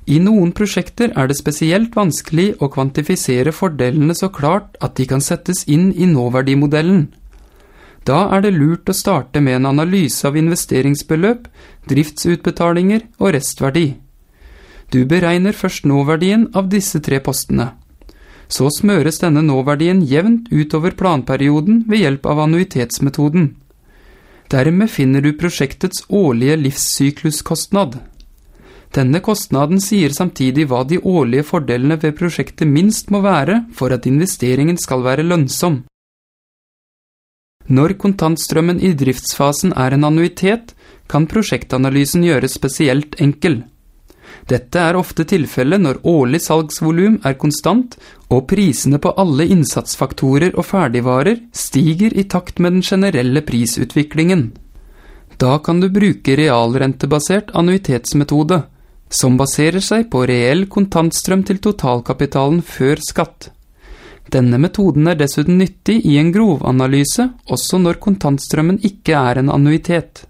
I noen prosjekter det spesielt vanskelig å kvantifisere fordelene så klart at de kan settes inn I nåverdimodellen. Da det lurt å starte med en analyse av investeringsbeløp, driftsutbetalinger og restverdi. Du beregner først nåverdien av disse 3 postene. Så smøres denne nåverdien jevnt utover planperioden ved hjelp av annuitetsmetoden. Dermed finner du prosjektets årlige livssykluskostnad. Denne kostnaden sier samtidig hva de årlige fordelene ved prosjektet minst må være for at investeringen skal være lønnsom. Når kontantstrømmen I driftsfasen en annuitet, kan prosjektanalysen gjøres spesielt enkel. Dette ofte tilfellet når årlig salgsvolum konstant, og prisene på alle innsatsfaktorer og ferdigvarer stiger I takt med den generelle prisutviklingen. Da kan du bruke realrentebasert annuitetsmetode, som baserer seg på reell kontantstrøm til totalkapitalen før skatt. Denne metoden dessuten nyttig I en grovanalyse, også når kontantstrømmen ikke en annuitet.